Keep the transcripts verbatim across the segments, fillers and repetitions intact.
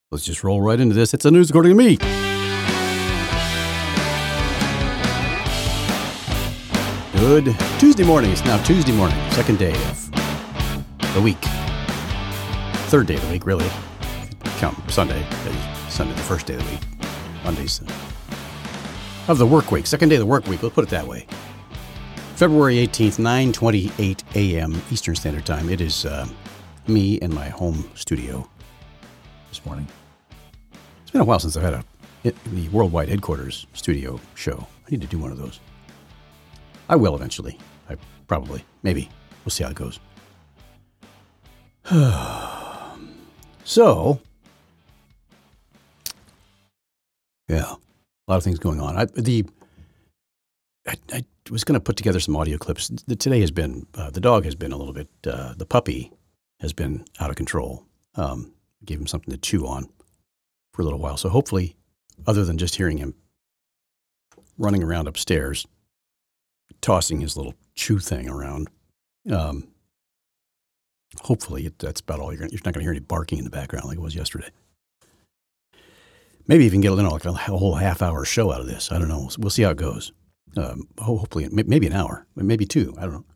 Let's just roll right into this. It's the news according to me. Good Tuesday morning. It's now Tuesday morning, second day of the week. Third day of the week, really. Count Sunday. Sunday, the first day of the week. Monday's of the work week. Second day of the work week. Let's put it that way. February eighteenth, nine twenty-eight a.m. Eastern Standard Time. It is uh, me in my home studio this morning. It's been a while since I've had a it, the worldwide headquarters studio show. I need to do one of those. I will eventually. I probably. Maybe. We'll see how it goes. So, yeah, a lot of things going on. I, the I, I was going to put together some audio clips. The, today has been, uh, the dog has been a little bit, uh, the puppy has been out of control. Um, I gave him something to chew on for a little while. So hopefully, other than just hearing him running around upstairs, tossing his little chew thing around, um, hopefully it, that's about all you're going to, you're not going to hear any barking in the background like it was yesterday. Maybe even get you know, like a whole half hour show out of this. I don't know. We'll see how it goes. Um, hopefully, maybe an hour, maybe two. I don't know.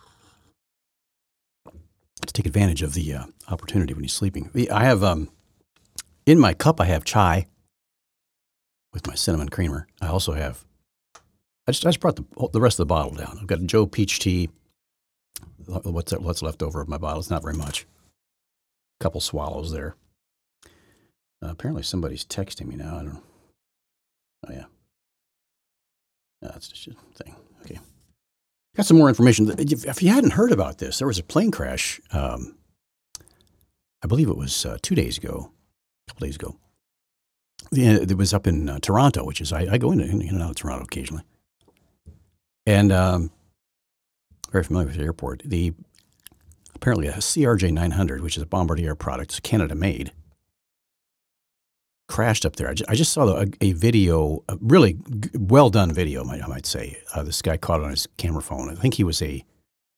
To take advantage of the uh, opportunity when he's sleeping. I have, um, in my cup, I have chai with my cinnamon creamer. I also have, I just, I just brought the, the rest of the bottle down. I've got a Joe Peach tea. What's, what's left over of my bottle? It's not very much. A couple swallows there. Uh, apparently somebody's texting me now. I don't know. Oh, yeah. No, that's just a thing. Okay. Got some more information. If you hadn't heard about this, there was a plane crash. Um, I believe it was uh, two days ago, a couple days ago. Yeah, it was up in uh, Toronto, which is, I, I go in, in and out of Toronto occasionally. And um, very familiar with the airport. The apparently a C R J nine hundred, which is a Bombardier product, it's Canada-made, crashed up there. I just, I just saw a, a video, a really g- well-done video, I might, I might say. Uh, this guy caught it on his camera phone. I think he was a,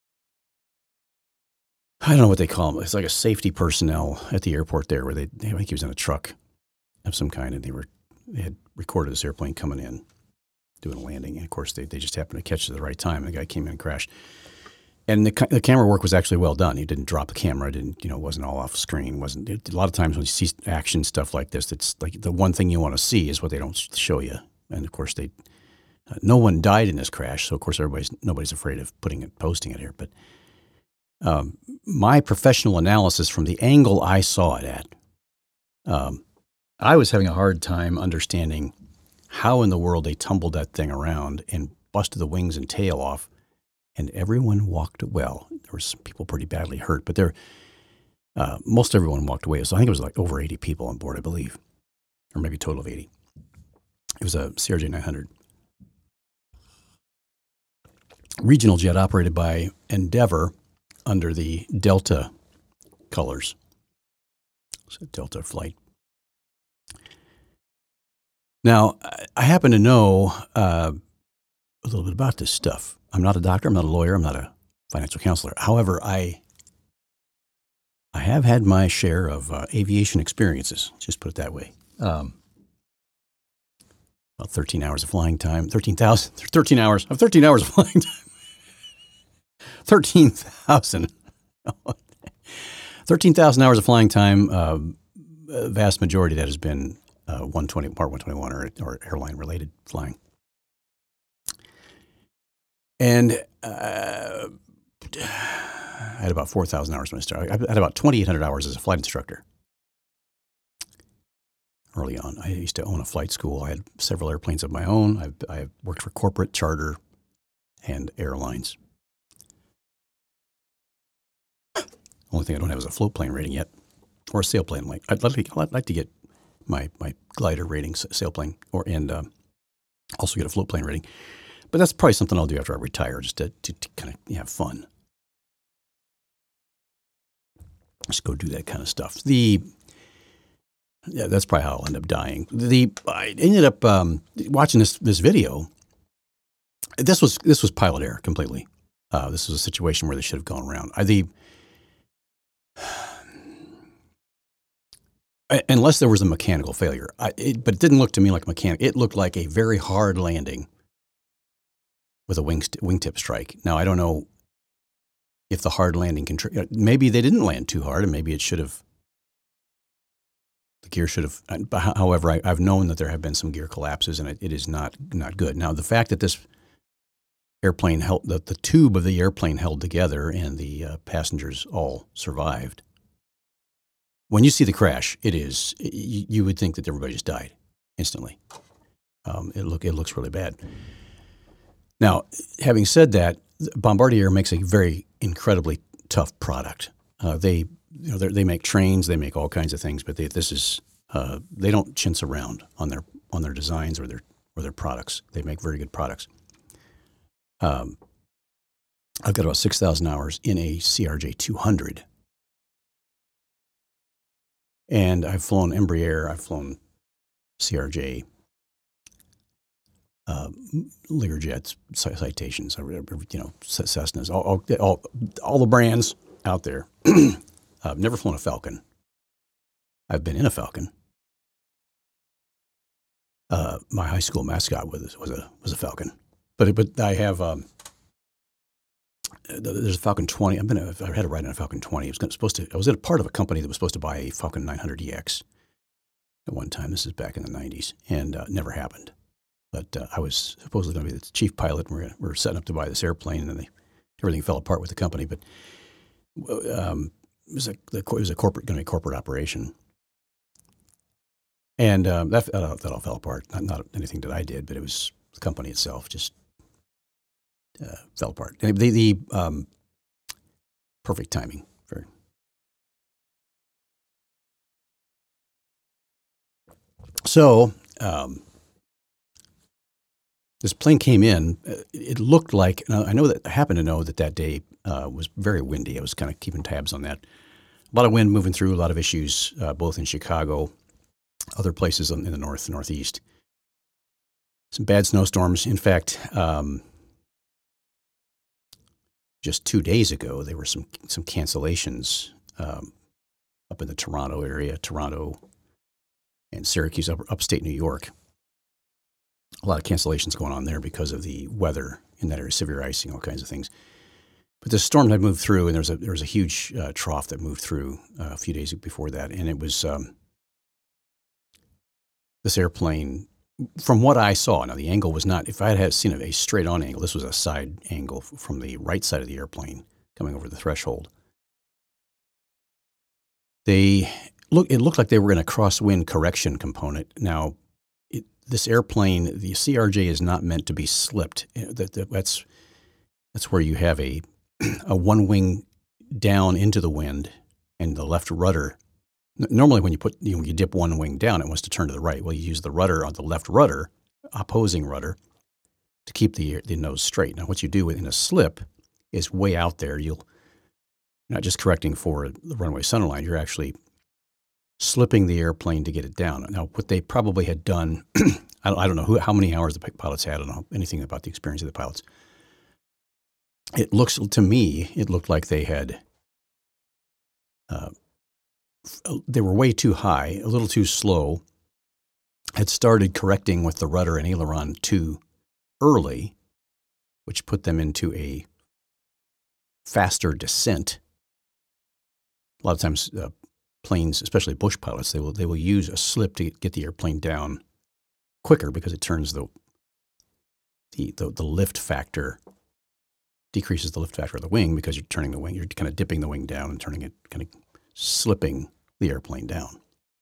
I don't know what they call him. It's like a safety personnel at the airport there where they, I think he was in a truck of some kind, and they were they had recorded this airplane coming in, doing a landing. And, of course, they, they just happened to catch it at the right time. And the guy came in and crashed. And the, the camera work was actually well done. He didn't drop the camera. Didn't you know? Wasn't all off screen. Wasn't it, a lot of times when you see action stuff like this, it's like the one thing you want to see is what they don't show you. And of course, they uh, no one died in this crash, so of course everybody's nobody's afraid of putting it, posting it here. But um, my professional analysis from the angle I saw it at, um, I was having a hard time understanding how in the world they tumbled that thing around and busted the wings and tail off. And everyone walked well. There were some people pretty badly hurt, but there, uh, most everyone walked away. So I think it was like over eighty people on board, I believe, or maybe a total of eighty. It was a C R J nine hundred. Regional jet operated by Endeavor under the Delta colors. It's a Delta flight. Now, I happen to know uh, a little bit about this stuff. I'm not a doctor. I'm not a lawyer. I'm not a financial counselor. However, I I have had my share of uh, aviation experiences. Just put it that way. Um, about thirteen hours of flying time. thirteen thousand. thirteen hours. of thirteen hours of flying time. thirteen thousand. thirteen thousand hours of flying time. Uh, a vast majority of that has been uh, one twenty, Part one twenty-one or, or airline-related flying. And uh, I had about four thousand hours when I started. I had about twenty-eight hundred hours as a flight instructor early on. I used to own a flight school. I had several airplanes of my own. I've, I've worked for corporate, charter, and airlines. Only thing I don't have is a float plane rating yet, or a sailplane. Like I'd like to, I'd like to get my my glider rating, sailplane, or and uh, also get a float plane rating. But that's probably something I'll do after I retire, just to, to, to kind of have fun. Just go do that kind of stuff. The yeah, that's probably how I'll end up dying. The I ended up um, watching this this video. This was this was pilot error completely. Uh, this was a situation where they should have gone around. I, the I, unless there was a mechanical failure. I, it, but it didn't look to me like a mechanic. It looked like a very hard landing with a wing st- wingtip strike. Now I don't know if the hard landing can. Tr- maybe they didn't land too hard, and maybe it should have. The gear should have. However, I, I've known that there have been some gear collapses, and it, it is not not good. Now the fact that this airplane held, that the tube of the airplane held together, and the uh, passengers all survived. When you see the crash, it is you, you would think that everybody just died instantly. Um, it look it looks really bad. Now, having said that, Bombardier makes a very incredibly tough product. Uh, they you know they make trains, they make all kinds of things, but they, this is uh, they don't chintz around on their on their designs or their or their products. They make very good products. Um, I've got about six thousand hours in a C R J two hundred. And I've flown Embraer, I've flown C R J, uh, Learjets, Citations, you know, Cessnas, all, all, all, all the brands out there. I've never flown a Falcon. I've been in a Falcon. Uh, my high school mascot was was a was a Falcon, but but I have um, there's a Falcon twenty. I've been a, I had a ride in a Falcon twenty. It was supposed to. I was at a part of a company that was supposed to buy a Falcon nine hundred E X at one time. This is back in the nineties, and uh, never happened. But uh, I was supposedly going to be the chief pilot, and we we're, we we're setting up to buy this airplane, and then they, everything fell apart with the company. But um, it was a it was a corporate going to be a corporate operation, and um, that that all, that all fell apart. Not not anything that I did, but it was the company itself just. Uh, fell apart. And the, the um, perfect timing. For, so um, this plane came in. It looked like, I know that I happen to know that that day uh, was very windy. I was kind of keeping tabs on that. A lot of wind moving through, a lot of issues, uh, both in Chicago, other places in the north, northeast. Some bad snowstorms. In fact, um, just two days ago, there were some some cancellations um, up in the Toronto area, Toronto and Syracuse, up, upstate New York. A lot of cancellations going on there because of the weather in that area, severe icing, all kinds of things. But the storm had moved through, and there was a there was a huge uh, trough that moved through uh, a few days before that, and it was um, this airplane. From what I saw, now the angle was not, if I had seen a straight on angle, this was a side angle from the right side of the airplane coming over the threshold. They look, it looked like they were in a crosswind correction component. Now, it, this airplane, the C R J is not meant to be slipped. That, that, that's, that's where you have a, a one wing down into the wind and the left rudder. Normally, when you put you know, you dip one wing down, it wants to turn to the right. Well, you use the rudder on the left rudder, opposing rudder, to keep the the nose straight. Now, what you do in a slip is way out there. You'll you're not just correcting for the runway centerline. You're actually slipping the airplane to get it down. Now, what they probably had done, I don't, I don't know who, how many hours the pilots had. I don't know anything about the experience of the pilots. It looks to me, it looked like they had. Uh, They were way too high, a little too slow, had started correcting with the rudder and aileron too early, which put them into a faster descent. A lot of times, uh, planes, especially bush pilots, they will they will use a slip to get the airplane down quicker because it turns the the the, the lift factor, decreases the lift factor of the wing because you're turning the wing, you're kind of dipping the wing down and turning it, kind of slipping the airplane down.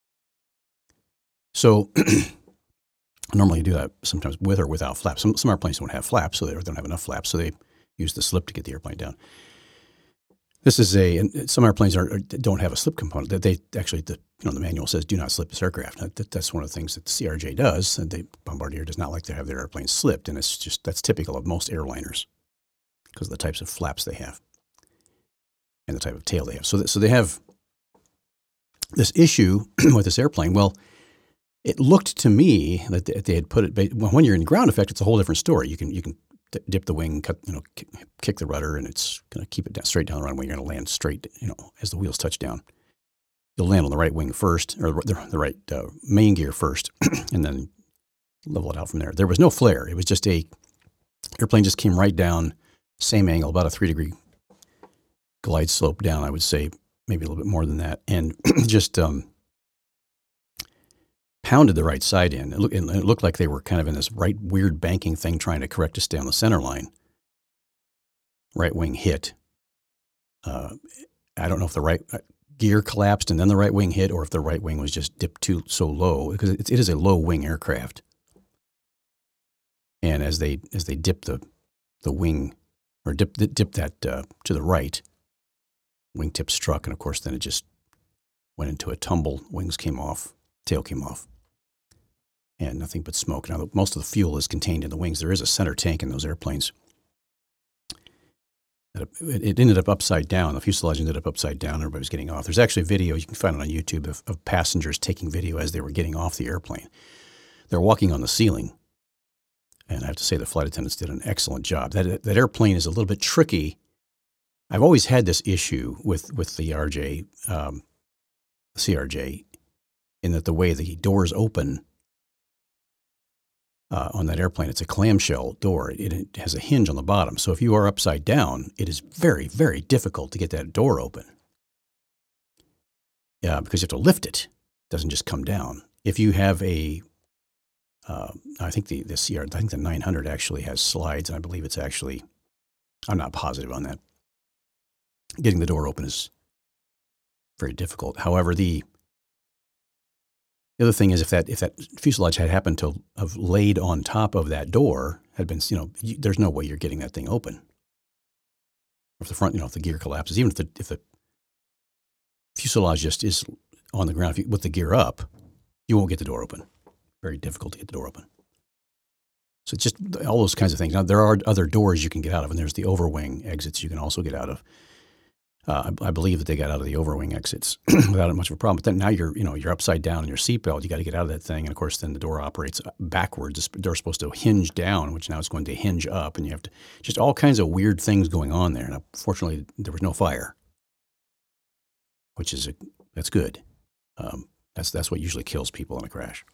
So normally you do that sometimes with or without flaps. Some, some airplanes don't have flaps, so they don't have enough flaps, so they use the slip to get the airplane down. This is a, and some airplanes are, are, don't have a slip component. That they actually, the, you know, the manual says do not slip this aircraft. That, that's one of the things that the C R J does, and they, Bombardier does not like to have their airplanes slipped, and it's just, that's typical of most airliners because of the types of flaps they have and the type of tail they have. So, that, so they have this issue with this airplane. Well, it looked to me that they had put it, when you're in ground effect, it's a whole different story. You can you can dip the wing, cut, you know, kick the rudder, and it's going to keep it down, straight down the runway. You're going to land straight, you know, as the wheels touch down. you'll land on the right wing first, or the, the right uh, main gear first, and then level it out from there. There was no flare. It was just a airplane just came right down, same angle, about a three degree glide slope down, I would say, maybe a little bit more than that, and just um, pounded the right side in. It, look, it looked like they were kind of in this right weird banking thing trying to correct to stay on the center line. Right wing hit. Uh, I don't know if the right gear collapsed and then the right wing hit, or if the right wing was just dipped too so low, because it, it is a low wing aircraft. And as they as they dip the the wing, or dip dip that uh, to the right, wingtip struck, and of course then it just went into a tumble. Wings came off, tail came off, and nothing but smoke. Now most of the fuel is contained in the wings. There is a center tank in those airplanes. It ended up upside down. The fuselage ended up upside down. Everybody was getting off. There's actually a video, you can find it on YouTube, of, of passengers taking video as they were getting off the airplane. They're walking on the ceiling. And I have to say the flight attendants did an excellent job. That, that airplane is a little bit tricky. I've always had this issue with, with the R J, um, C R J, in that the way the doors open Uh, on that airplane, it's a clamshell door. It, it has a hinge on the bottom. So if you are upside down, it is very, very difficult to get that door open. Yeah, because you have to lift it. It doesn't just come down. If you have a, uh, I think the, the C R, I think the nine hundred actually has slides, and I believe it's actually, I'm not positive on that. Getting the door open is very difficult. However, the The other thing is, if that if that fuselage had happened to have laid on top of that door, had been, you know, you, there's no way you're getting that thing open. If the front, you know, if the gear collapses, even if the if the fuselage just is on the ground if you, with the gear up, you won't get the door open. Very difficult to get the door open. So it's just all those kinds of things. Now there are other doors you can get out of, and there's the overwing exits you can also get out of. Uh, I, I believe that they got out of the overwing exits without much of a problem. But then now you're, you know, you're upside down in your seatbelt. You got to get out of that thing, and of course, then the door operates backwards. The door's supposed to hinge down, which now it's going to hinge up, and you have to just all kinds of weird things going on there. And fortunately, there was no fire, which is a, that's good. Um, that's that's what usually kills people in a crash.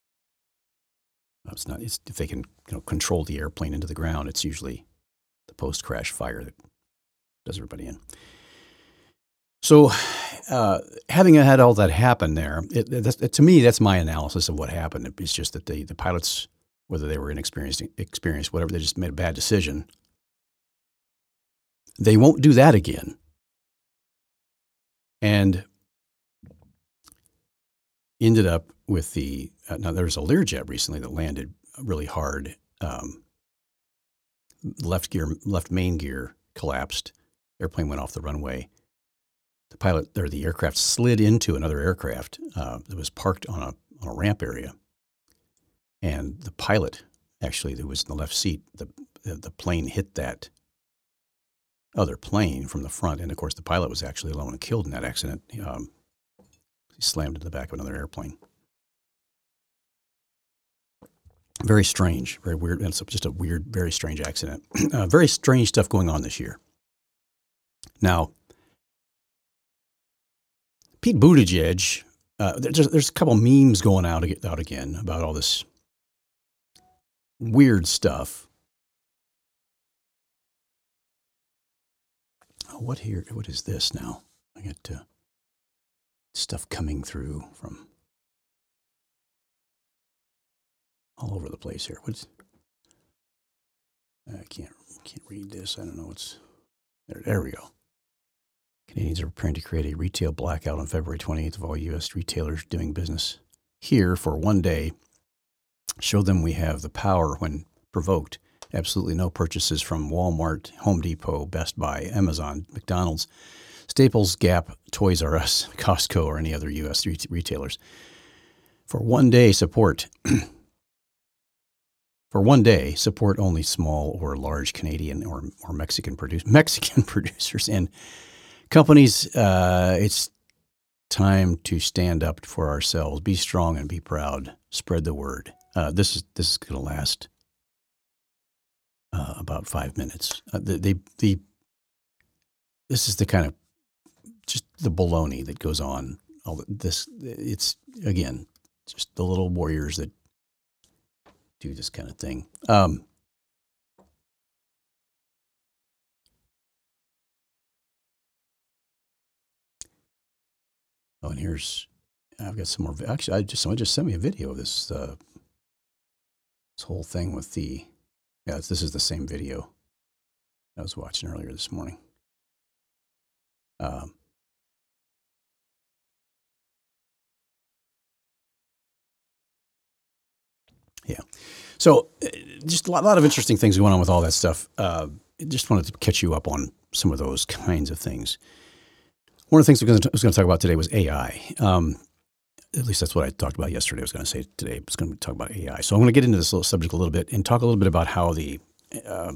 It's not. It's, if they can, you know, control the airplane into the ground, it's usually the post-crash fire that does everybody in. So, uh, having had all that happen there, it, it, it, to me, that's my analysis of what happened. It's just that the, the pilots, whether they were inexperienced, experienced, whatever, they just made a bad decision. They won't do that again. And ended up with the, uh, now there was a Learjet recently that landed really hard. Um, left gear, left main gear collapsed. Airplane went off the runway. The pilot, or the aircraft, slid into another aircraft uh, that was parked on a on a ramp area, and the pilot, actually, who was in the left seat, the the plane hit that other plane from the front, and of course, the pilot was actually alone and killed in that accident. Um, he slammed into the back of another airplane. Very strange, very weird, and it's just a weird, very strange accident. uh, very strange stuff going on this year. Now, Pete Buttigieg, uh, there's, there's a couple memes going out, out again about all this weird stuff. Oh, what here? What is this now? I got uh, stuff coming through from all over the place here. What's? I can't can't read this. I don't know what's there. There we go. Canadians are preparing to create a retail blackout on February twenty-eighth of all U S retailers doing business here for one day. Show them we have the power when provoked. Absolutely no purchases from Walmart, Home Depot, Best Buy, Amazon, McDonald's, Staples, Gap, Toys R Us, Costco, or any other U S retailers. For one day support. For one day, support only small or large Canadian or, or Mexican produce, Mexican producers and companies. Uh, it's time to stand up for ourselves, be strong and be proud. Spread the word. Uh, this is this is going to last uh, about five minutes. Uh, the, the the this is the kind of just the baloney that goes on all the, this. It's again just the little warriors that do this kind of thing. Um, oh, and here's I've got some more. Actually, I just someone just sent me a video of this uh, this whole thing with the. Yeah, it's, this is the same video I was watching earlier this morning. Um, yeah. So uh, just a lot, lot of interesting things going on with all that stuff. Uh, just wanted to catch you up on some of those kinds of things. One of the things I was going to talk about today was A I. Um, at least that's what I talked about yesterday. I was going to say today I was going to talk about A I. So I'm going to get into this little subject a little bit and talk a little bit about how the uh,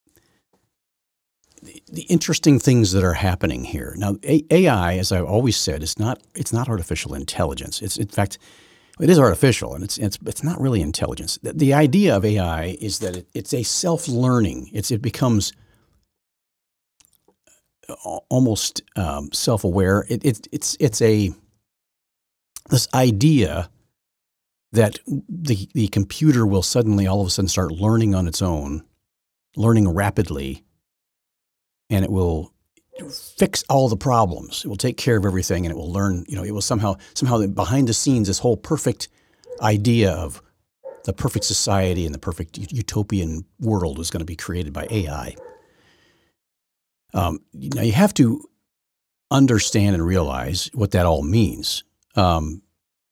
the, the interesting things that are happening here. Now, A- AI, as I've always said, is not it's not artificial intelligence. It's in fact, it is artificial, and it's it's it's not really intelligence. The, the idea of A I is that it, it's a self-learning. It's it becomes almost um, self-aware. It, it it's it's a this idea that the the computer will suddenly all of a sudden start learning on its own, learning rapidly, and it will fix all the problems. It will take care of everything, and it will learn. You know, it will somehow somehow behind the scenes, this whole perfect idea of the perfect society and the perfect utopian world is going to be created by A I. Um, now you have to understand and realize what that all means. Um,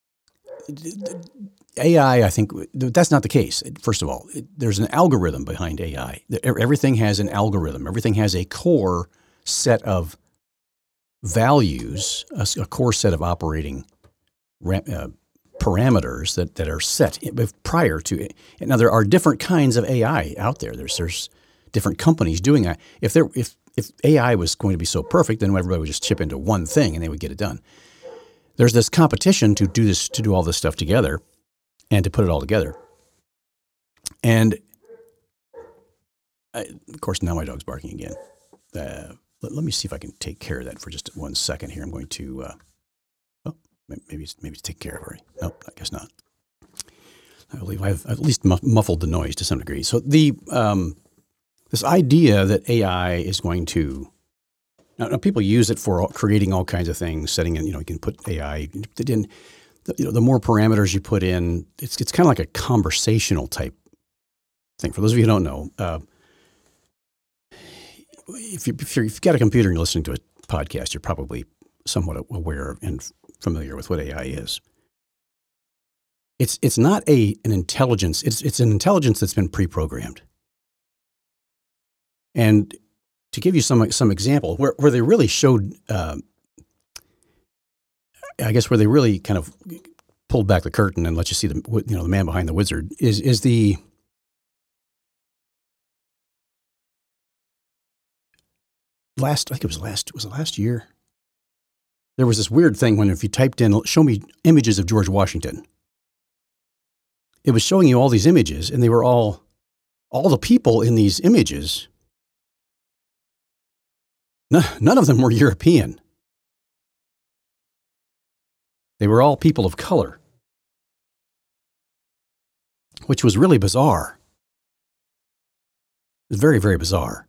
A I, I think that's not the case. First of all, it, there's an algorithm behind A I. Everything has an algorithm. Everything has a core set of values, a, a core set of operating uh, parameters that, that are set prior to it. Now, there are different kinds of A I out there. There's there's different companies doing that. If there if if A I was going to be so perfect, then everybody would just chip into one thing and they would get it done. There's this competition to do this to do all this stuff together and to put it all together. And I, of course, now my dog's barking again. Uh, let, let me see if I can take care of that for just one second here. I'm going to. Uh, oh, maybe it's, maybe it's taken care of already. Nope, I guess not. I believe I've at least muffled the noise to some degree. So the um, this idea that A I is going to now, now people use it for creating all kinds of things, setting in. You know, you can put A I in. The, you know, the more parameters you put in, it's it's kind of like a conversational type thing. For those of you who don't know, uh, if, you, if, you're, if you've got a computer and you're listening to a podcast, you're probably somewhat aware and familiar with what A I is. It's it's not a an intelligence. It's it's an intelligence that's been pre-programmed. And to give you some some example, where where they really showed, uh, I guess where they really kind of pulled back the curtain and let you see the you know the man behind the wizard is is the last. I think it was last was it last year. There was this weird thing when if you typed in "show me images of George Washington," it was showing you all these images, and they were all all the people in these images. None of them were European. They were all people of color, which was really bizarre. It was very, very bizarre.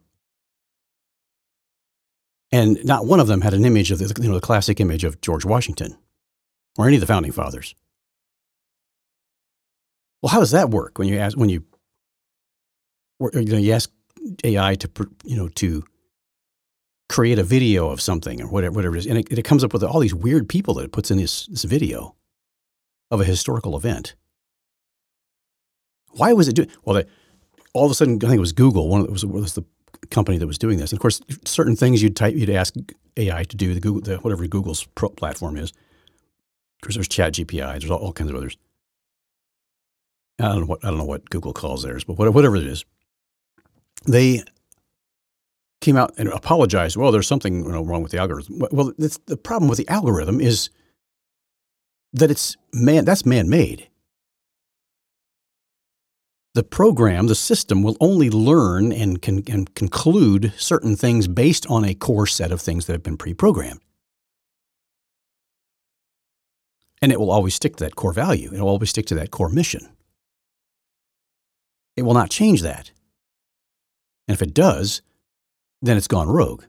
And not one of them had an image of the, you know, the classic image of George Washington or any of the founding fathers. Well, how does that work when you ask when you you know you ask A I to you know to create a video of something or whatever, whatever it is. And it, it comes up with all these weird people that it puts in this, this video of a historical event. Why was it doing? Well, they, all of a sudden, I think it was Google. One of it was, was the company that was doing this. And of course, certain things you'd type, you'd ask A I to do, the Google, the, whatever Google's pro platform is. Of course, there's Chat G P I. There's all, all kinds of others. I don't know what I don't know what Google calls theirs, but whatever it is, they came out and apologized. Well, there's something you know, wrong with the algorithm. Well, it's, the problem with the algorithm is that it's man. That's man-made. The program, the system, will only learn and can and conclude certain things based on a core set of things that have been pre-programmed. And it will always stick to that core value. It will always stick to that core mission. It will not change that. And if it does, then it's gone rogue.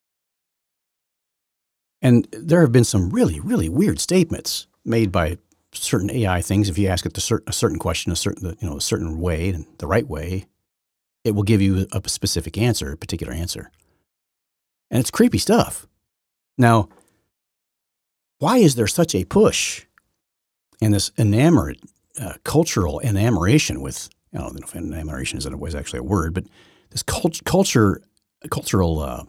And there have been some really, really weird statements made by certain A I things. If you ask it a certain question, a certain, you know, a certain way, and the right way, it will give you a specific answer, a particular answer. And it's creepy stuff. Now, why is there such a push and this enamored, uh, cultural enamoration with, I don't know if enamoration is always actually a word, but this cult- culture, cultural, uh,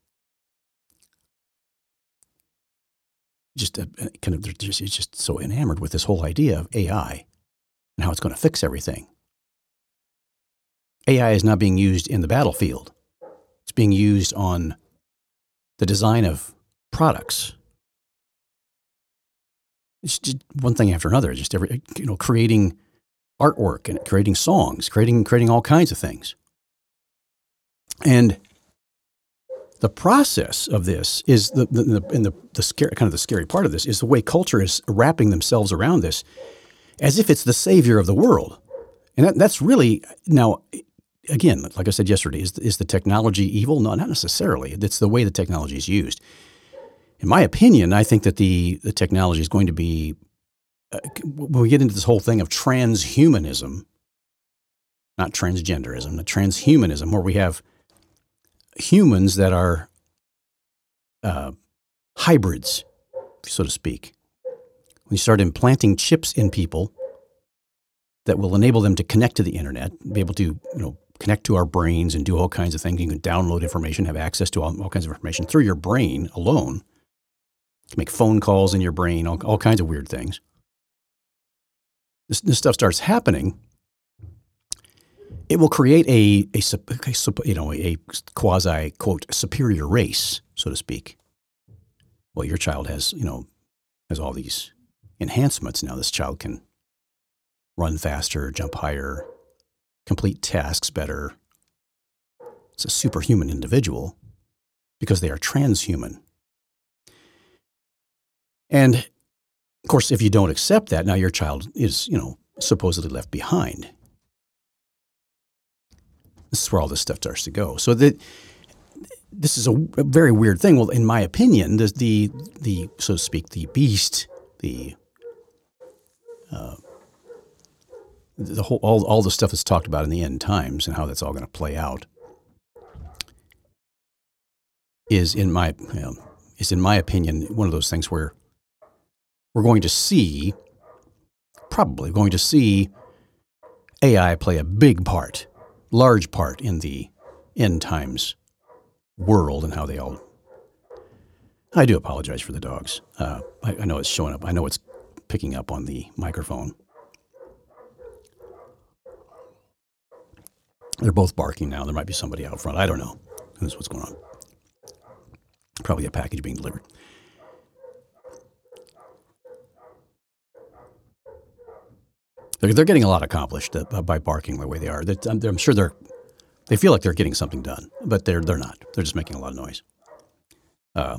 just a, kind of, they're just, it's just so enamored with this whole idea of A I and how it's going to fix everything. A I is not being used in the battlefield. It's being used on the design of products. It's just one thing after another. Just every, you know, creating artwork and creating songs, creating creating all kinds of things. And the process of this is the the, the and the the scary kind of the scary part of this is the way culture is wrapping themselves around this, as if it's the savior of the world. And that, that's really now. Again, like I said yesterday, is, is the technology evil? No, not necessarily. It's the way the technology is used. In my opinion, I think that the, the technology is going to be, uh, when we get into this whole thing of transhumanism, not transgenderism, but transhumanism, where we have humans that are uh, hybrids, so to speak. When you start implanting chips in people that will enable them to connect to the internet, be able to, you know, connect to our brains and do all kinds of things. You can download information, have access to all, all kinds of information through your brain alone. You can make phone calls in your brain, all, all kinds of weird things. This, this stuff starts happening. It will create a, a, a you know, a quasi, quote, superior race, so to speak. Well, your child has, you know, has all these enhancements now. This child can run faster, jump higher, complete tasks better. It's a superhuman individual because they are transhuman. And of course, if you don't accept that, now your child is, you know, supposedly left behind. This is where all this stuff starts to go. So that this is a, a very weird thing. Well, in my opinion, the the, the so to speak, the beast, the uh, the whole all all the stuff that's talked about in the end times and how that's all going to play out is in my you know, is in my opinion one of those things where we're going to see probably going to see A I play a big part, large part in the end times world and how they all. I do apologize for the dogs. Uh, I, I know it's showing up. I know it's picking up on the microphone. They're both barking now. There might be somebody out front. I don't know. Who knows what's going on? Probably a package being delivered. They're, they're getting a lot accomplished uh, by barking the way they are. They're, I'm, I'm sure they're they feel like they're getting something done, but they're they're not. They're just making a lot of noise. Uh,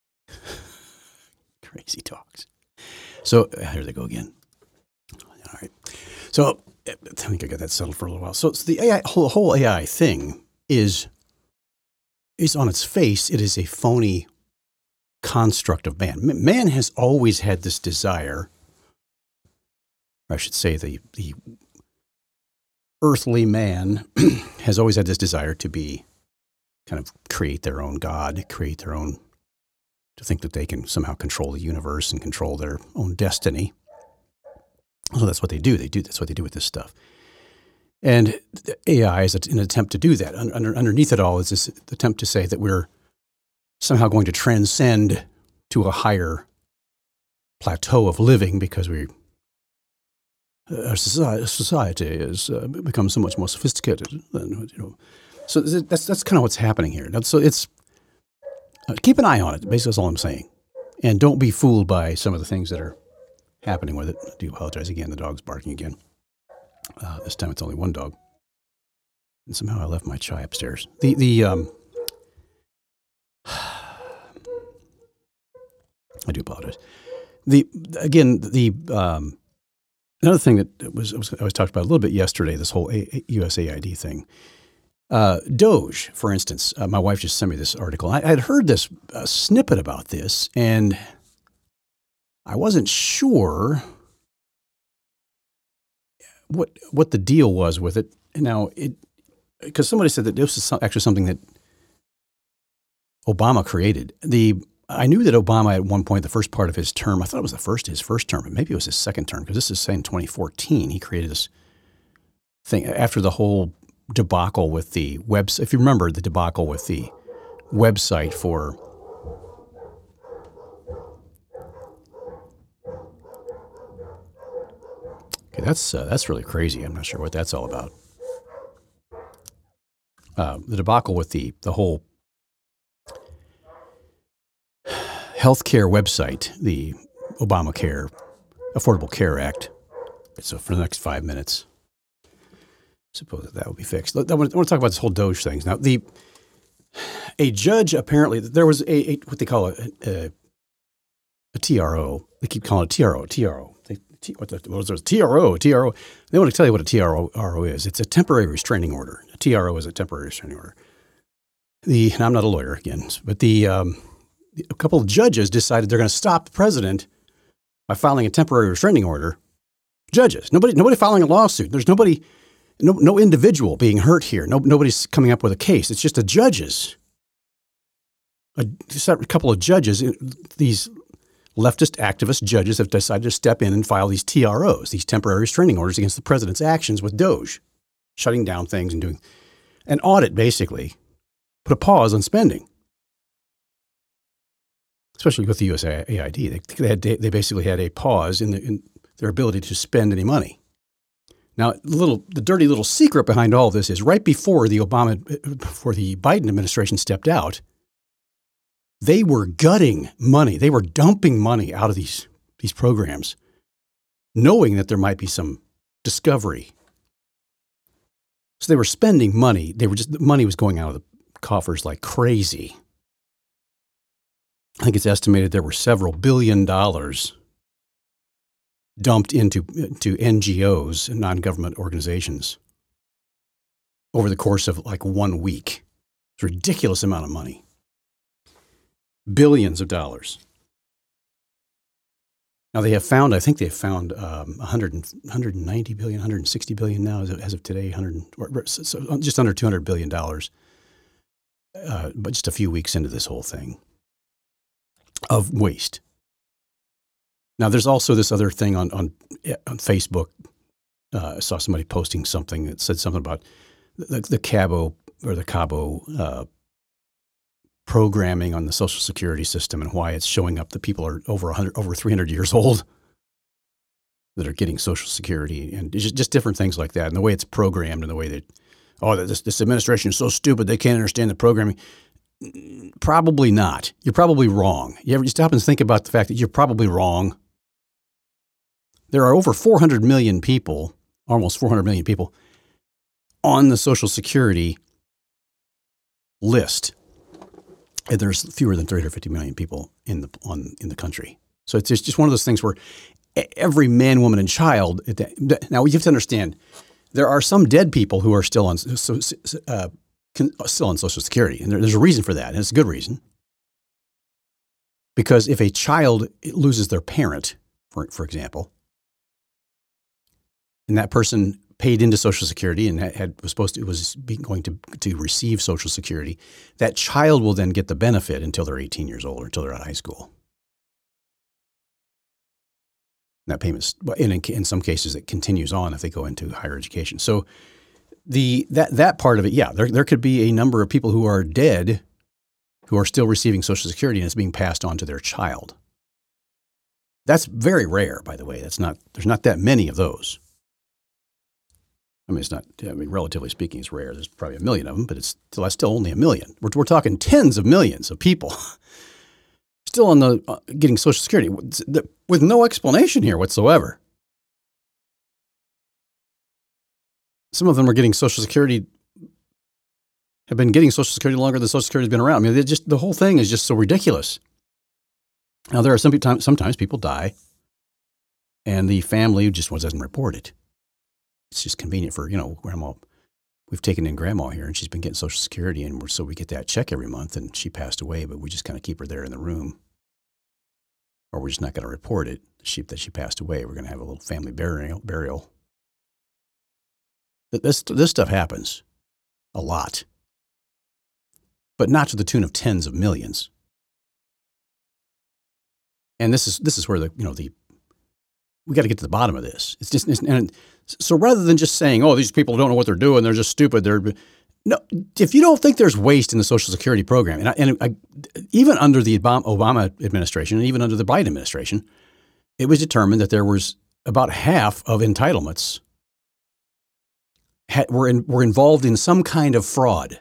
crazy dogs. So uh, here they go again. All right. So I think I got that settled for a little while. So, so the A I, whole, whole A I thing is, is on its face, it is a phony construct of man. Man has always had this desire, or I should say the, the earthly man has always had this desire to be, kind of create their own God, create their own, to think that they can somehow control the universe and control their own destiny. So that's what they do. They do that's what they do with this stuff. And A I is an attempt to do that. Under, underneath it all is this attempt to say that we're somehow going to transcend to a higher plateau of living because we, our society, society has uh, become so much more sophisticated. Than, you know. So that's that's kind of what's happening here. So it's uh, keep an eye on it. Basically, that's all I'm saying. And don't be fooled by some of the things that are happening with it. I do apologize again. The dog's barking again. Uh, this time it's only one dog. And somehow I left my chai upstairs. The, the, um, I do apologize. The again the um, another thing that was, was I was talked about a little bit yesterday. This whole a, a U S A I D thing. Uh, Doge, for instance, uh, my wife just sent me this article. I, I had heard this uh, snippet about this, and I wasn't sure what what the deal was with it. Now, it because somebody said that this is actually something that Obama created. The I knew that Obama at one point, the first part of his term, I thought it was the first his first term, but maybe it was his second term because this is saying twenty fourteen. He created this thing after the whole debacle with the website. If you remember the debacle with the website for okay, that's uh, that's really crazy. I'm not sure what that's all about. Uh, the debacle with the the whole healthcare website, the Obamacare Affordable Care Act. So for the next five minutes, suppose that, that will be fixed. I want, to, I want to talk about this whole Doge thing. Now, the a judge apparently there was a, a what they call a, a, a T R O. They keep calling it T R O. T R O. They, T, what, the, what was it? T R O. T R O. They want to tell you what a T R O is. It's a temporary restraining order. A T R O is a temporary restraining order. The and I'm not a lawyer again, but the um, a couple of judges decided they're going to stop the president by filing a temporary restraining order. Judges, nobody, nobody filing a lawsuit. There's nobody, no, no individual being hurt here. No, nobody's coming up with a case. It's just the judges. A, a couple of judges, these leftist activist judges have decided to step in and file these T R Os, these temporary restraining orders against the president's actions with Doge, shutting down things and doing an audit, basically, put a pause on spending. Especially with the U S A I D, they, they, had, they basically had a pause in, the, in their ability to spend any money. Now, the little, the dirty little secret behind all this is right before the Obama, before the Biden administration stepped out, they were gutting money. They were dumping money out of these, these programs, knowing that there might be some discovery. So they were spending money. They were just, the money was going out of the coffers like crazy. I think it's estimated there were several billion dollars dumped into, into N G Os and non-government organizations over the course of like one week. It's a ridiculous amount of money. Billions of dollars. Now they have found, I think they've found um, one hundred, one hundred ninety billion, one hundred sixty billion now as of, as of today, one hundred, or so just under two hundred billion dollars, uh, but just a few weeks into this whole thing of waste. Now, there's also this other thing on on, on Facebook. Uh, I saw somebody posting something that said something about the, the Cabo or the Cabo uh, programming on the Social Security system and why it's showing up that people are over one hundred, over three hundred years old that are getting Social Security, and just, just different things like that. And the way it's programmed and the way that, oh, this, this administration is so stupid they can't understand the programming. Probably not. You're probably wrong. You ever stop and think about the fact that you're probably wrong? There are over four hundred million people, almost four hundred million people, on the Social Security list. And there's fewer than three hundred fifty million people in the on in the country. So it's just one of those things where every man, woman, and child. Now you have to understand, there are some dead people who are still on uh, still on Social Security, and there's a reason for that, and it's a good reason. Because if a child loses their parent, for for example, and that person paid into Social Security and had was supposed to was going to to receive Social Security, that child will then get the benefit until they're eighteen years old or until they're out of high school. And that payment, in in some cases, it continues on if they go into higher education. So the that that part of it, yeah, there there could be a number of people who are dead who are still receiving Social Security and it's being passed on to their child. That's very rare, by the way. That's not there's not that many of those. I mean, it's not, I mean, relatively speaking, it's rare. There's probably a million of them, but it's still, that's still only a million. We're, we're talking tens of millions of people still on the uh, getting Social Security with no explanation here whatsoever. Some of them are getting Social Security, have been getting Social Security longer than Social Security has been around. I mean, just the whole thing is just so ridiculous. Now, there are some people, sometimes people die and the family just doesn't report it. It's just convenient for, you know, grandma. We've taken in grandma here and she's been getting Social Security, and we're, so we get that check every month, and she passed away, but we just kind of keep her there in the room. Or we're just not going to report it, she, that she passed away. We're going to have a little family burial. burial. This, this stuff happens a lot, but not to the tune of tens of millions. And this is this is where the you know the we got to get to the bottom of this. It's just it's, and so rather than just saying, oh, these people don't know what they're doing, they're just stupid. They're no. If you don't think there's waste in the Social Security program, and, I, and I, even under the Obama administration and even under the Biden administration, it was determined that there was about half of entitlements had, were in, were involved in some kind of fraud.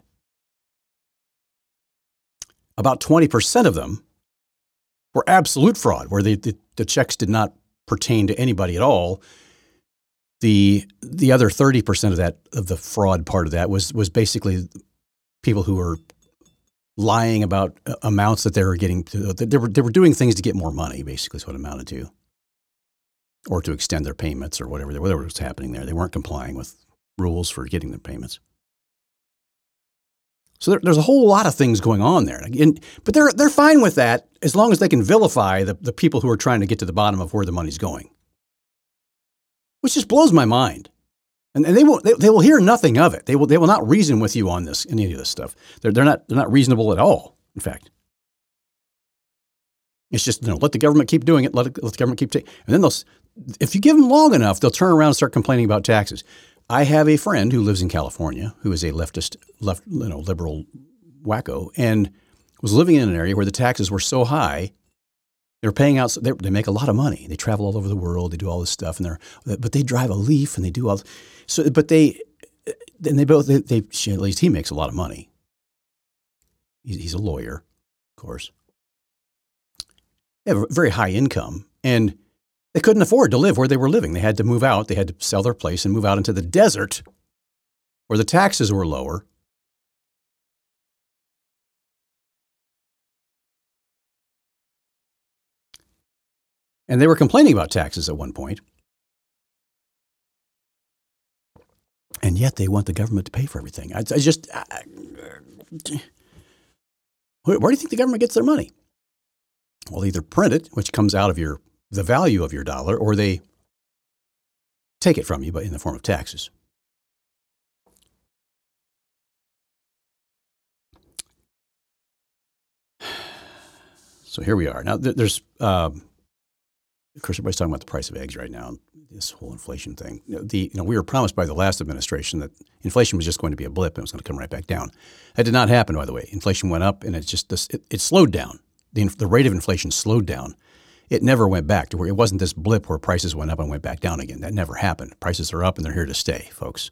About twenty percent of them were absolute fraud, where the, the, the checks did not pertain to anybody at all. The the other thirty percent of that of the fraud part of that was was basically people who were lying about amounts that they were getting. To, they were they were doing things to get more money. Basically, is what it amounted to, or to extend their payments or whatever whatever was happening there. They weren't complying with rules for getting their payments. So there, there's a whole lot of things going on there, and, but they're they're fine with that as long as they can vilify the, the people who are trying to get to the bottom of where the money's going, which just blows my mind. And, and they will they, they will hear nothing of it. They will they will not reason with you on this any of this stuff. They're they're not they're not reasonable at all. In fact, it's just you know let the government keep doing it. Let it, let the government keep taking. And then they'll if you give them long enough, they'll turn around and start complaining about taxes. I have a friend who lives in California who is a leftist, left, you know, liberal wacko, and was living in an area where the taxes were so high, they were paying out. They, they make a lot of money. They travel all over the world. They do all this stuff, and they're but they drive a Leaf and they do all. So, but they and they both they, they at least he makes a lot of money. He's, he's a lawyer, of course. They have a very high income, and they couldn't afford to live where they were living. They had to move out. They had to sell their place and move out into the desert where the taxes were lower. And they were complaining about taxes at one point. And yet they want the government to pay for everything. I, I just, I, where do you think the government gets their money? Well, either print it, which comes out of your the value of your dollar, or they take it from you, but in the form of taxes. So here we are. Now, there's, um, of course, everybody's talking about the price of eggs right now, this whole inflation thing. The, you know, we were promised by the last administration that inflation was just going to be a blip and it was going to come right back down. That did not happen, by the way. Inflation went up, and it just it, it slowed down. The, the rate of inflation slowed down. It never went back to where it wasn't this blip where prices went up and went back down again. That never happened. Prices are up and they're here to stay, folks.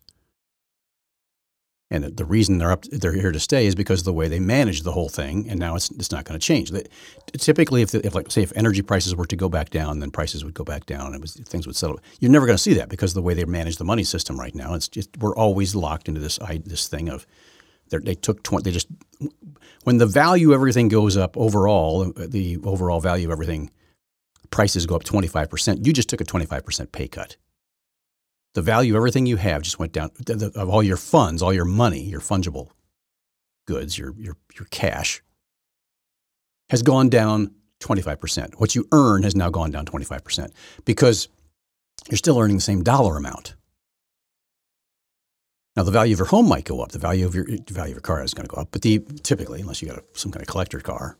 And the reason they're up, they're here to stay is because of the way they managed the whole thing, and now it's it's not going to change. They, typically, if, the, if like say if energy prices were to go back down, then prices would go back down, and it was, things would settle. You're never going to see that because of the way they manage the money system right now. It's just we're always locked into this this thing of they took twenty. They just when the value of everything goes up overall, the overall value of everything. Prices go up twenty-five percent. You just took a twenty-five percent pay cut. The value of everything you have just went down. Of all your funds, all your money, your fungible goods, your your your cash has gone down twenty-five percent. What you earn has now gone down twenty-five percent because you're still earning the same dollar amount. Now, the value of your home might go up. The value of your the value of your car is going to go up, but the typically, unless you got a, some kind of collector car.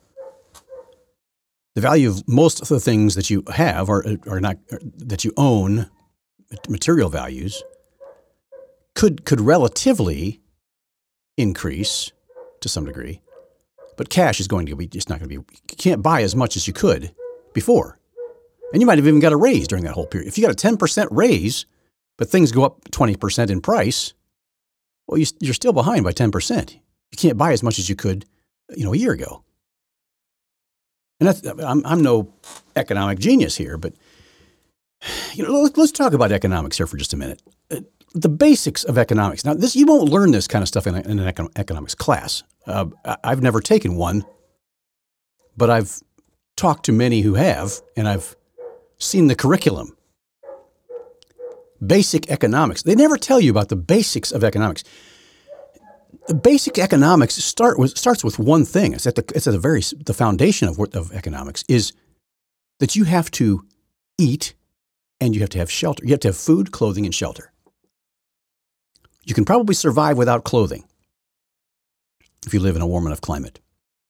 The value of most of the things that you have are, are not are, that you own, material values, could could relatively increase to some degree, but cash is going to be just not going to be. You can't buy as much as you could before, and you might have even got a raise during that whole period. If you got a ten percent raise, but things go up twenty percent in price, well, you, you're still behind by ten percent. You can't buy as much as you could, you know, a year ago. And that's, I'm, I'm no economic genius here, but you know, let's, let's talk about economics here for just a minute. Uh, the basics of economics. Now, this you won't learn this kind of stuff in, a, in an econ- economics class. Uh, I've never taken one, but I've talked to many who have, and I've seen the curriculum. Basic economics. They never tell you about the basics of economics. The basic economics start with, starts with one thing. It's at the it's at the very the foundation of of economics is that you have to eat and you have to have shelter. You have to have food, clothing, and shelter. You can probably survive without clothing if you live in a warm enough climate.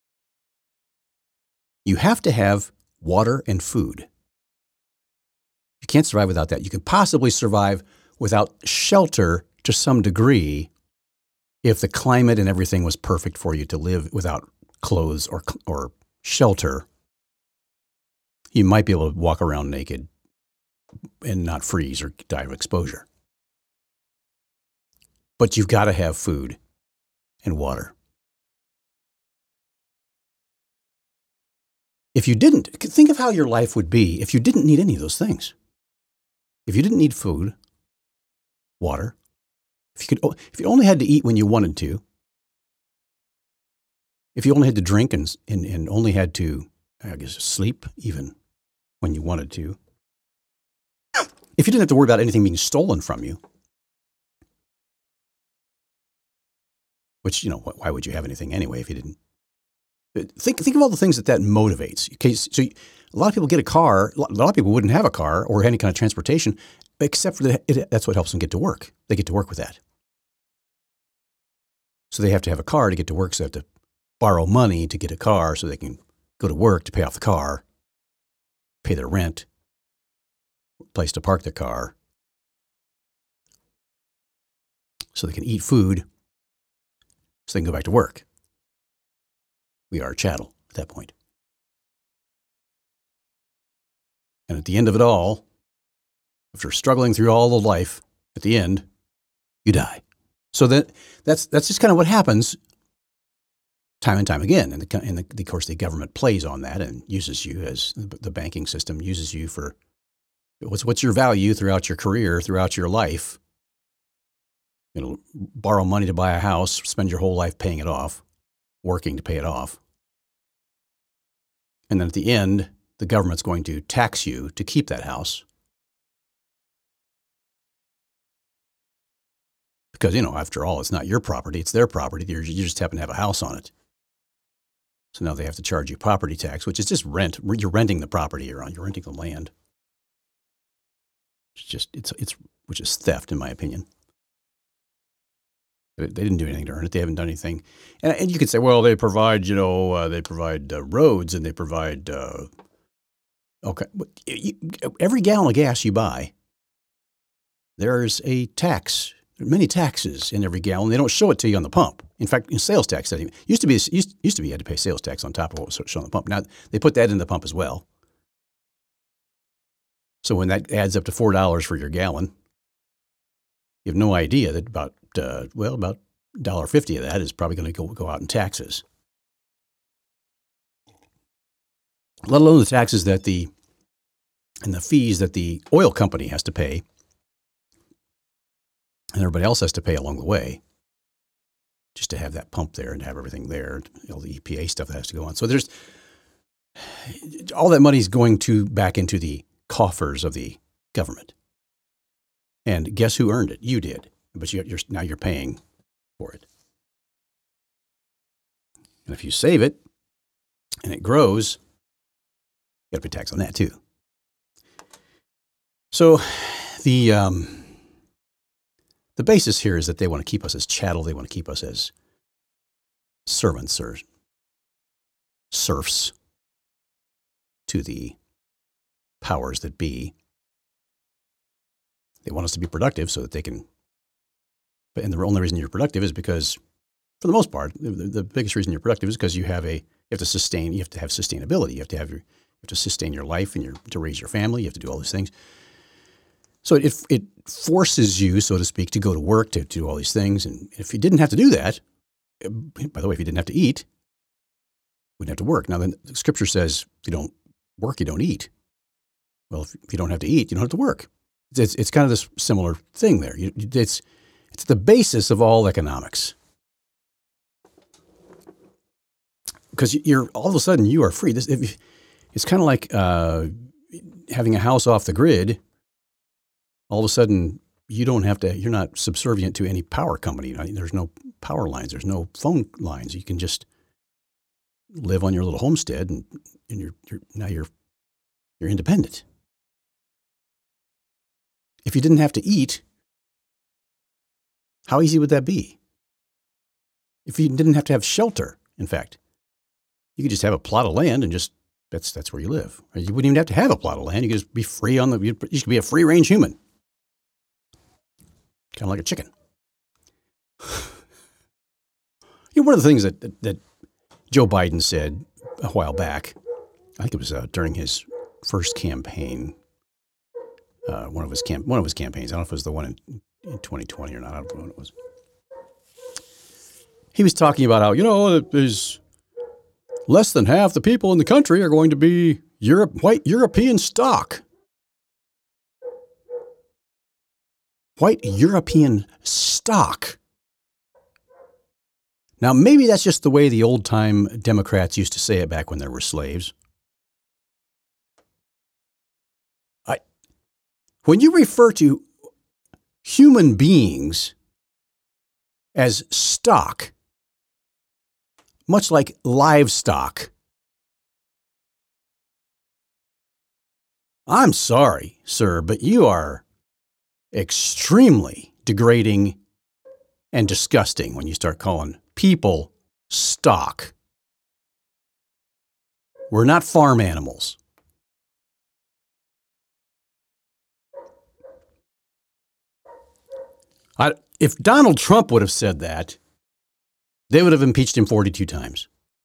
You have to have water and food. You can't survive without that. You can possibly survive without shelter to some degree if the climate and everything was perfect for you to live without clothes or or shelter. You might be able to walk around naked and not freeze or die of exposure. But you've got to have food and water. If you didn't, think of how your life would be if you didn't need any of those things. If you didn't need food, water, if you could, if you only had to eat when you wanted to, if you only had to drink and and, and only had to, I guess, sleep even when you wanted to, if you didn't have to worry about anything being stolen from you, which, you know, why would you have anything anyway if you didn't? Think think of all the things that that motivates. Okay, so you, a lot of people get a car. A lot of people wouldn't have a car or any kind of transportation, except for that. It, that's what helps them get to work. They get to work with that. So they have to have a car to get to work. So they have to borrow money to get a car so they can go to work to pay off the car, pay their rent, place to park their car, so they can eat food, so they can go back to work. We are chattel at that point. And at the end of it all, after struggling through all of life, at the end, you die. So that that's that's just kind of what happens time and time again. And, the, and the, of course, the government plays on that and uses you as the banking system uses you for what's what's your value throughout your career, throughout your life. You know, borrow money to buy a house, spend your whole life paying it off, working to pay it off. And then at the end, the government's going to tax you to keep that house. Because, you know, after all, it's not your property, it's their property. You're, you just happen to have a house on it. So now they have to charge you property tax, which is just rent. You're renting the property you're on. You're renting the land. It's just, it's, it's, which is theft, in my opinion. They didn't do anything to earn it. They haven't done anything. And, and you could say, well, they provide, you know, uh, they provide uh, roads and they provide, uh, okay. You, every gallon of gas you buy, there's a tax. There are many taxes in every gallon. They don't show it to you on the pump. In fact, in sales tax, that used to be, used, used to be you had to pay sales tax on top of what was shown on the pump. Now they put that in the pump as well. So when that adds up to four dollars for your gallon, you have no idea that about, uh, well, about one dollar fifty of that is probably going to go, go out in taxes. Let alone the taxes that the, and the fees that the oil company has to pay and everybody else has to pay along the way just to have that pump there and have everything there, all the E P A stuff that has to go on. So there's, all that money is going to back into the coffers of the government. And guess who earned it? You did. But you, you're, now you're paying for it. And if you save it and it grows, you got to pay tax on that too. So the um, the basis here is that they want to keep us as chattel. They want to keep us as servants or serfs to the powers that be. They want us to be productive so that they can. But and the only reason you're productive is because, for the most part, the, the biggest reason you're productive is because you have a you have to sustain. You have to have sustainability. You have to have your you have to sustain your life and your to raise your family. You have to do all these things. So it it forces you, so to speak, to go to work to, to do all these things. And if you didn't have to do that, by the way, if you didn't have to eat, you wouldn't have to work. Now, then the Scripture says if you don't work, you don't eat. Well, if, if you don't have to eat, you don't have to work. It's it's kind of this similar thing there. You, it's it's the basis of all economics. Because you're all of a sudden you are free. This, if, It's kind of like uh, having a house off the grid. All of a sudden, you don't have to, you're not subservient to any power company. I mean, there's no power lines. There's no phone lines. You can just live on your little homestead and, and you're, you're now you're, you're independent. If you didn't have to eat, how easy would that be? If you didn't have to have shelter, in fact, you could just have a plot of land and just, that's, that's where you live. You wouldn't even have to have a plot of land. You could just be free on the, you could be a free range human. Kind of like a chicken. You know, one of the things that, that, that Joe Biden said a while back, I think it was uh, during his first campaign, uh, one of his camp, one of his campaigns. I don't know if it was the one in, in twenty twenty or not. I don't know what it was. He was talking about how, you know, there's less than half the people in the country are going to be Europe, white European stock. White European stock. Now, maybe that's just the way the old-time Democrats used to say it back when there were slaves. I, when you refer to human beings as stock, much like livestock, I'm sorry, sir, but you are extremely degrading and disgusting when you start calling people stock. We're not farm animals. I, if Donald Trump would have said that, they would have impeached him forty-two times.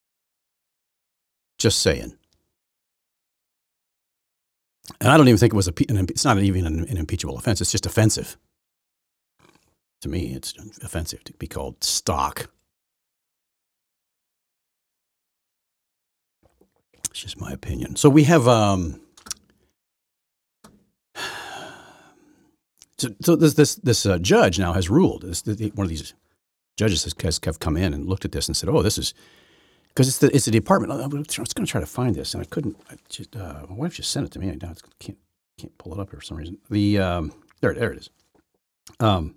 Just saying. And I don't even think it was a, it's not even an, an impeachable offense. It's just offensive. To me, it's offensive to be called stock. It's just my opinion. So we have, um, so, so this this this uh, judge now has ruled. This, the, one of these judges has, has have come in and looked at this and said, "Oh, this is because it's the it's the department." I was going to try to find this, and I couldn't. I just, uh, my wife just sent it to me. I can't can't pull it up here for some reason. The um, there there it is. Um,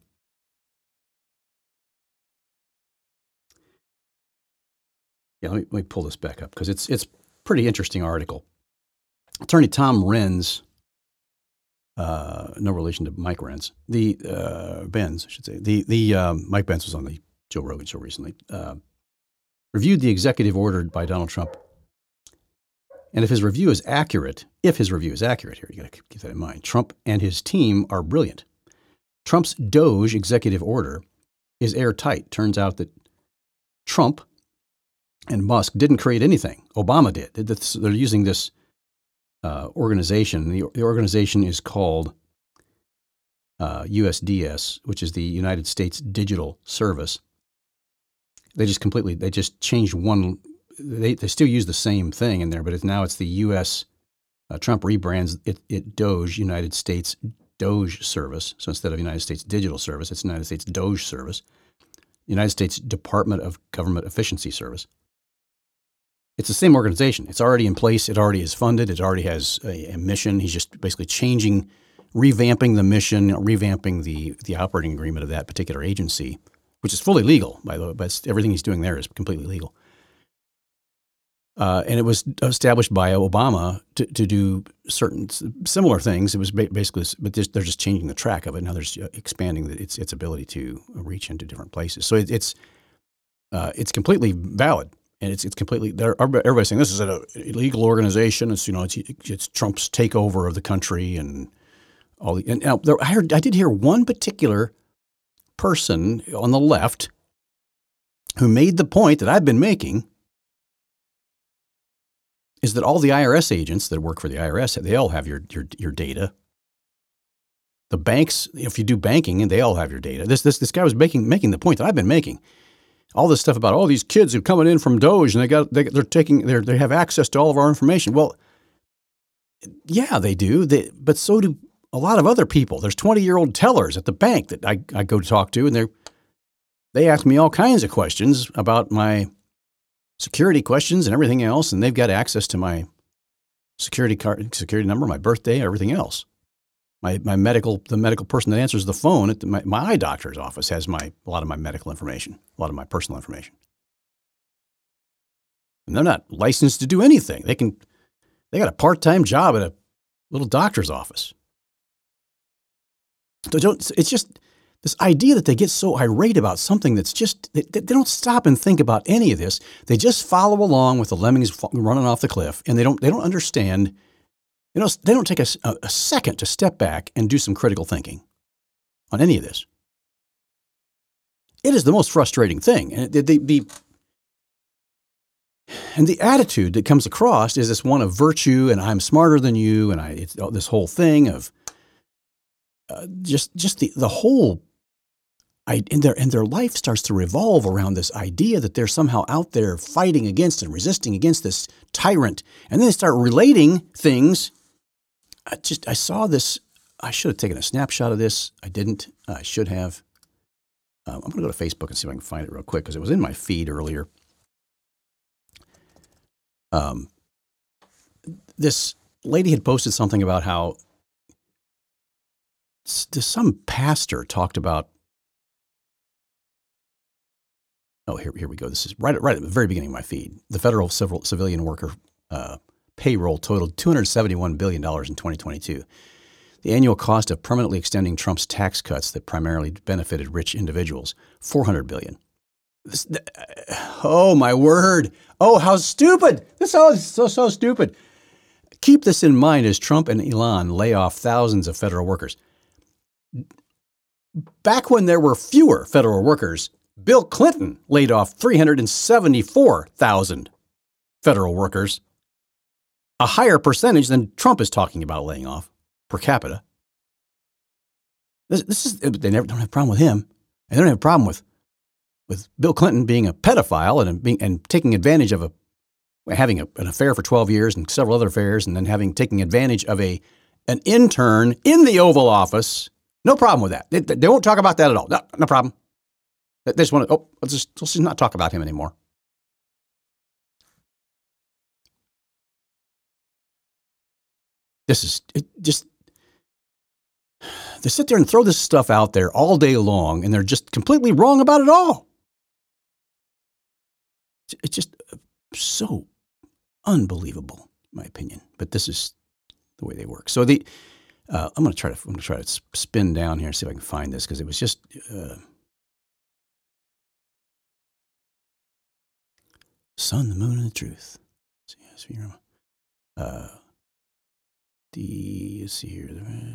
yeah, let me let me pull this back up because it's it's a pretty interesting article. Attorney Tom Renz, uh, no relation to Mike Renz, the uh, Benz, I should say. The the um, Mike Benz was on the Joe Rogan show recently. Uh, reviewed the executive order by Donald Trump, and if his review is accurate, if his review is accurate here, you got to keep that in mind. Trump and his team are brilliant. Trump's DOGE executive order is airtight. Turns out that Trump and Musk didn't create anything. Obama did. They're using this uh, organization. The, the organization is called uh, U S D S, which is the United States Digital Service. They just completely, they just changed one. They, they still use the same thing in there, but it's, now it's the U S Uh, Trump rebrands it, it DOGE, United States DOGE Service. So instead of United States Digital Service, it's United States DOGE Service. United States Department of Government Efficiency Service. It's the same organization. It's already in place. It already is funded. It already has a, a mission. He's just basically changing, revamping the mission, revamping the, the operating agreement of that particular agency, which is fully legal, by the way, but everything he's doing there is completely legal. Uh, and it was established by Obama to, to do certain similar things. It was basically, but they're just changing the track of it. Now they're expanding its its ability to reach into different places. So it, it's uh, it's completely valid, and it's it's completely. Everybody's saying this is an illegal organization. It's you know it's it's Trump's takeover of the country and all the. And now there, I heard I did hear one particular person on the left who made the point that I've been making. Is that all the I R S agents that work for the I R S, they all have your your your data. The banks, if you do banking, and they all have your data. This this this guy was making making the point that I've been making. All this stuff about all these kids who are coming in from DOGE and they got they, they're taking they they have access to all of our information. Well, yeah, they do. They, but so do a lot of other people. There's twenty-year-old tellers at the bank that I I go to talk to, and they they ask me all kinds of questions about my security questions and everything else, and they've got access to my security card, security number, my birthday, everything else. My my medical, the medical person that answers the phone at the, my, my eye doctor's office has my a lot of my medical information, a lot of my personal information. And they're not licensed to do anything. They can, they got a part-time job at a little doctor's office. So don't, it's just this idea that they get so irate about something that's just, they, they don't stop and think about any of this. They just follow along with the lemmings running off the cliff, and they don't, they don't understand. You know, they don't take a, a second to step back and do some critical thinking on any of this. It is the most frustrating thing. And the, the, the, and the attitude that comes across is this one of virtue, and I'm smarter than you, and I it's this whole thing of uh, just just the the whole. I, and their and their life starts to revolve around this idea that they're somehow out there fighting against and resisting against this tyrant, and then they start relating things. I just I saw this. I should have taken a snapshot of this. I didn't. I should have. Um, I'm going to go to Facebook and see if I can find it real quick because it was in my feed earlier. Um, this lady had posted something about how some pastor talked about. Oh, here, here we go. This is right, right at the very beginning of my feed. The federal civil, civilian worker uh, payroll totaled two hundred seventy-one billion dollars in twenty twenty-two. The annual cost of permanently extending Trump's tax cuts that primarily benefited rich individuals, four hundred billion dollars. This, oh, my word. Oh, how stupid. This is so, so stupid. Keep this in mind as Trump and Elon lay off thousands of federal workers. Back when there were fewer federal workers, Bill Clinton laid off three hundred seventy-four thousand federal workers, a higher percentage than Trump is talking about laying off per capita. This, this is, they never don't have a problem with him. And they don't have a problem with with Bill Clinton being a pedophile and being and taking advantage of a having a, an affair for twelve years and several other affairs, and then having taking advantage of a an intern in the Oval Office. No problem with that. They, they won't talk about that at all. No, no problem. They just want to. Oh, let's just let's just not talk about him anymore. This is it just. They sit there and throw this stuff out there all day long, and they're just completely wrong about it all. It's just so unbelievable, in my opinion. But this is the way they work. So the uh, I'm going to try to I'm going to try to spin down here and see if I can find this because it was just uh, sun, the moon, and the truth. Let's see, uh, the let's see here.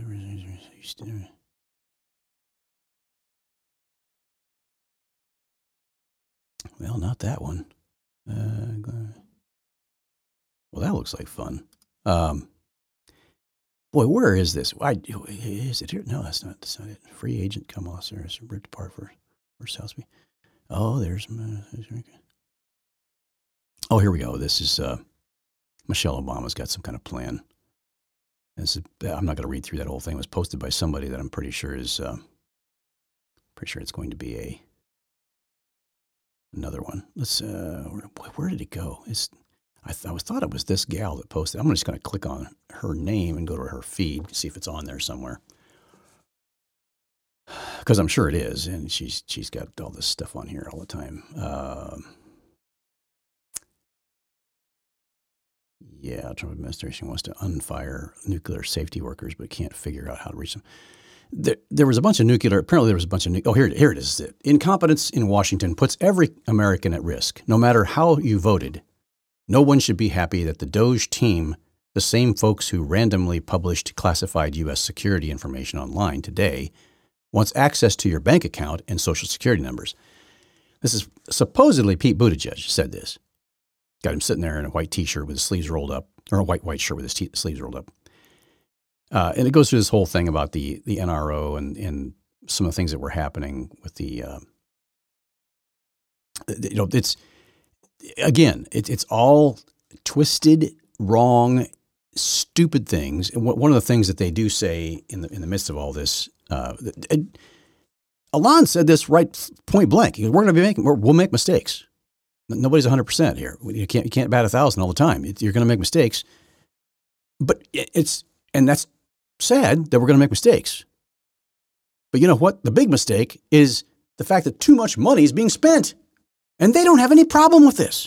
Well, not that one. Uh, well, that looks like fun. Um, boy, where is this? I, is it here? No, that's not, that's not it. Free agent Kamala Harris ripped apart for, for Southby. Oh, there's. Oh, here we go. This is uh, Michelle Obama's got some kind of plan. This is, I'm not going to read through that whole thing. It was posted by somebody that I'm pretty sure is. Uh, pretty sure it's going to be a. Another one. Let's. Uh, where, boy, where did it go? It's. I, th- I was thought it was this gal that posted. I'm just going to click on her name and go to her feed, see if it's on there somewhere. Because I'm sure it is, and she's she's got all this stuff on here all the time. Uh, yeah, Trump administration wants to unfire nuclear safety workers, but can't figure out how to reach them. There, there was a bunch of nuclear, apparently there was a bunch of, nu- oh, here, here it is. Incompetence in Washington puts every American at risk, no matter how you voted. No one should be happy that the DOJ team, the same folks who randomly published classified U S security information online today, wants access to your bank account and social security numbers. This is supposedly Pete Buttigieg said this. Got him sitting there in a white T-shirt with his sleeves rolled up, or a white, white shirt with his t- sleeves rolled up. Uh, and it goes through this whole thing about the the N R O and, and some of the things that were happening with the, uh, you know, it's, again, it, it's all twisted, wrong, stupid things. And one of the things that they do say in the in the midst of all this, uh, it, Elon said this right point blank. He goes, we're going to be making, we'll make mistakes. Nobody's one hundred percent here. You can't, you can't bat a thousand all the time. You're going to make mistakes. but it's, and that's sad that we're going to make mistakes. But you know what? The big mistake is the fact that too much money is being spent. And they don't have any problem with this.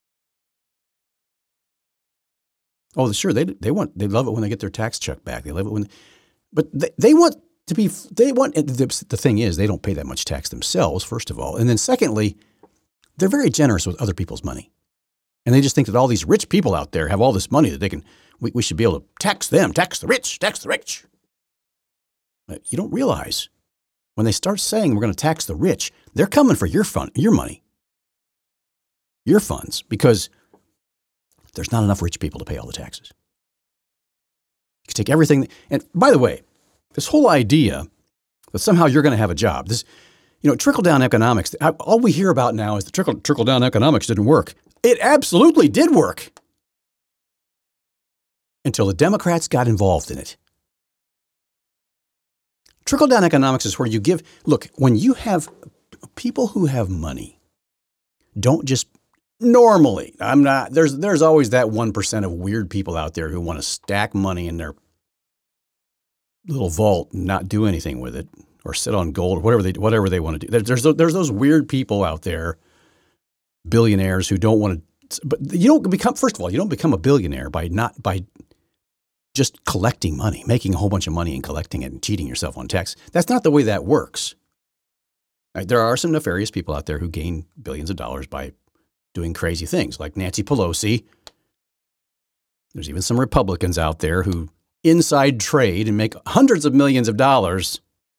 Oh, sure, they they want they love it when they get their tax check back. They love it when, but they, they want to be they want the, the thing is they don't pay that much tax themselves, first of all, and then secondly, they're very generous with other people's money, and they just think that all these rich people out there have all this money that they can we, we should be able to tax them, tax the rich, tax the rich. But you don't realize when they start saying we're going to tax the rich, they're coming for your fund, your money, your funds, because there's not enough rich people to pay all the taxes. You can take everything. And by the way, this whole idea that somehow you're going to have a job, this, you know, trickle-down economics, all we hear about now is the trickle, trickle-down economics didn't work. It absolutely did work until the Democrats got involved in it. Trickle-down economics is where you give, look, when you have people who have money, don't just normally, I'm not, there's there's always that one percent of weird people out there who want to stack money in their little vault and not do anything with it or sit on gold or whatever they whatever they want to do. There's there's those weird people out there, billionaires who don't want to, but you don't become, first of all, you don't become a billionaire by not, by just collecting money, making a whole bunch of money and collecting it and cheating yourself on tax. That's not the way that works. Right? There are some nefarious people out there who gain billions of dollars by doing crazy things like Nancy Pelosi. There's even some Republicans out there who inside trade and make hundreds of millions of dollars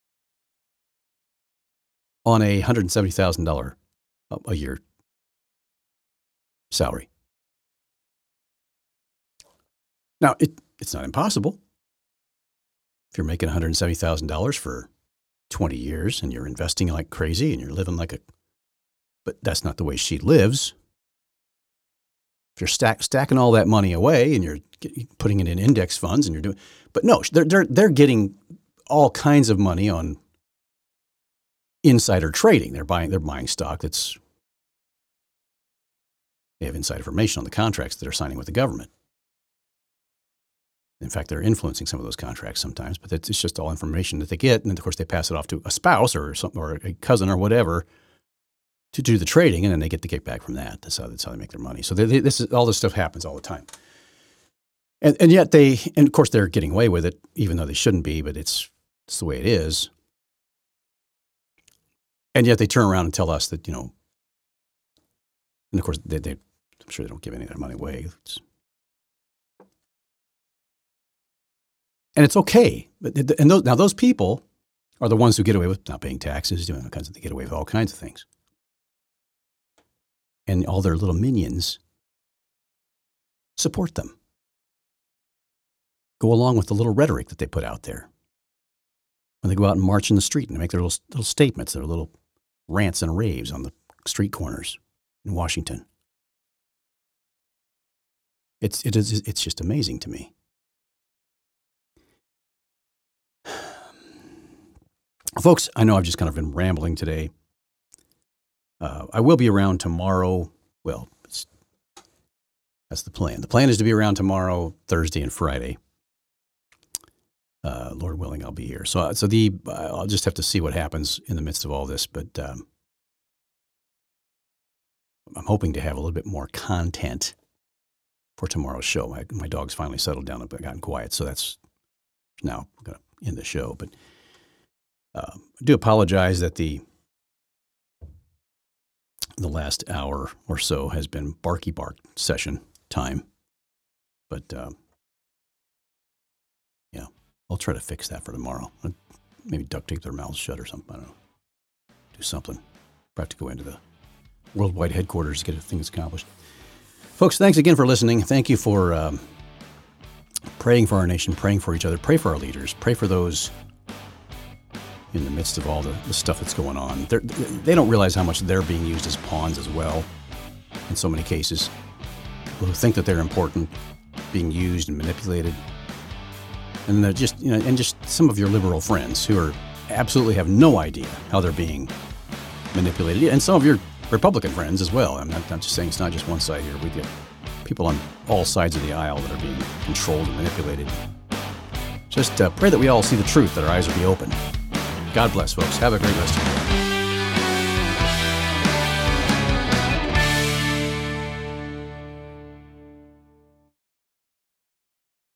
on a one hundred seventy thousand dollars a year salary. Now, it, it's not impossible. If you're making one hundred seventy thousand dollars for twenty years and you're investing like crazy and you're living like a, but that's not the way she lives. If you're stack, stacking all that money away and you're get, putting it in index funds and you're doing, but no, they're, they're, they're getting all kinds of money on insider trading. They're buying, they're buying stock that's, they have inside information on the contracts that they're signing with the government. In fact, they're influencing some of those contracts sometimes, but it's just all information that they get. And of course, they pass it off to a spouse or something, or a cousin or whatever, to do the trading, and then they get the kickback from that. That's how, that's how they make their money. So they, they, this is, all this stuff happens all the time. And, and yet they, and of course they're getting away with it, even though they shouldn't be, but it's, it's the way it is. And yet they turn around and tell us that, you know, and of course they, they I'm sure they don't give any of their money away. It's, and it's okay. But, and those, now those people are the ones who get away with not paying taxes, doing all kinds of, they get away with all kinds of things. And all their little minions support them. Go along with the little rhetoric that they put out there. When they go out and march in the street and make their little, little statements, their little rants and raves on the street corners in Washington. It's, it is, it's just amazing to me. Folks, I know I've just kind of been rambling today. Uh, I will be around tomorrow. Well, it's, that's the plan. The plan is to be around tomorrow, Thursday, and Friday. Uh, Lord willing, I'll be here. So, so the uh, I'll just have to see what happens in the midst of all this. But um, I'm hoping to have a little bit more content for tomorrow's show. My, my dog's finally settled down and gotten quiet, so that's now going to end the show. But uh, I do apologize that the the last hour or so has been barky bark session time. But uh, yeah, I'll try to fix that for tomorrow. Maybe duct tape their mouths shut or something. I don't know. Do something. Probably have to go into the worldwide headquarters to get things accomplished. Folks, thanks again for listening. Thank you for um, praying for our nation, praying for each other, pray for our leaders, pray for those in the midst of all the, the stuff that's going on. They're, they don't realize how much they're being used as pawns as well in so many cases. People who think that they're important, being used and manipulated. And they're just, you know, and just some of your liberal friends who are absolutely have no idea how they're being manipulated. And some of your Republican friends as well. I'm not, I'm just saying it's not just one side here. We get people on all sides of the aisle that are being controlled and manipulated. Just uh, pray that we all see the truth, that our eyes will be open. God bless, folks. Have a great rest of your day.